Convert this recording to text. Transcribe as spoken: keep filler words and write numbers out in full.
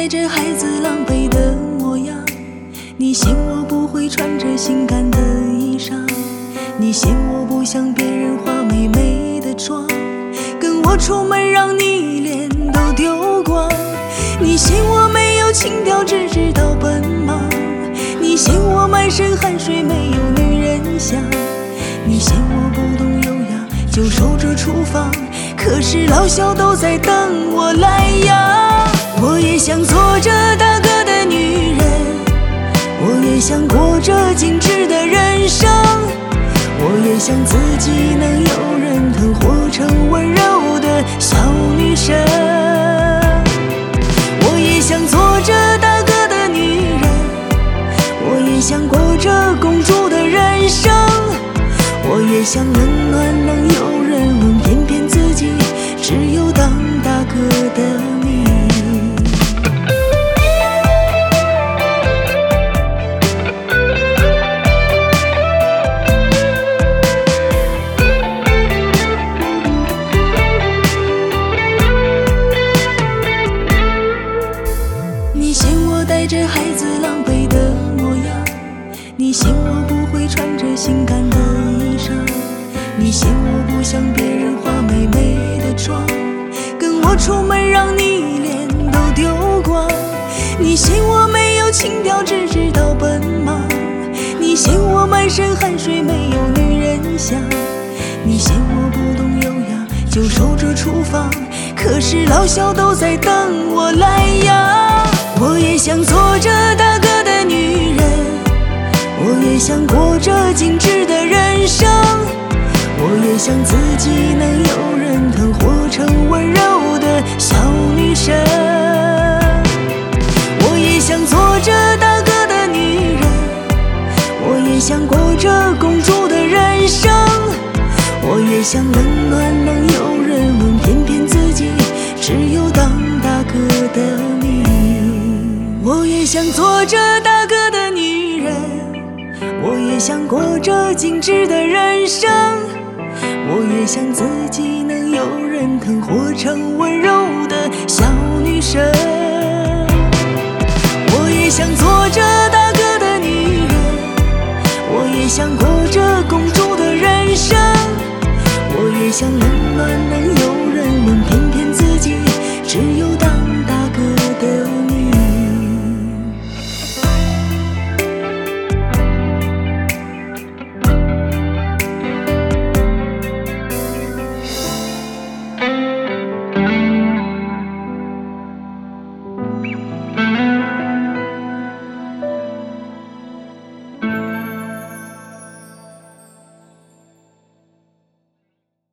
带着孩子狼狈的模样，你嫌我不会穿着性感的衣裳，你嫌我不像别人化美美的妆，跟我出门让你脸都丢光。你嫌我没有情调，只知道奔忙，你嫌我满身汗水没有女人香，你嫌我不懂优雅就守着厨房，可是老小都在等我来养。我也想做着大哥的女人，我也想过着精致的人生，我也想自己能有人疼，活成温柔的小女生。我也想做着大哥的女人，我也想过着公主的人生，我也想冷暖能有人问，偏偏自己只有当大哥的命。你嫌我带着孩子狼狈的模样，你嫌我不会穿着性感的衣裳，你嫌我不像别人化美美的妆，跟我出门让你脸都丢光。你嫌我没有情调，只知道奔忙，你嫌我满身汗水没有女人香，你嫌我不懂优雅就守着厨房，可是老小都在等我来养。我也想做着大哥的女人，我也想过着精致的人生，我也想自己能有人疼，活成温柔的小女生。我也想做着大哥的女人，我也想过着公主的人生，我也想冷暖能有人问，偏偏自己只有当大哥的命。我也想做着大哥的女人，我也想过着精致的人生，我也想自己能有人疼，活成温柔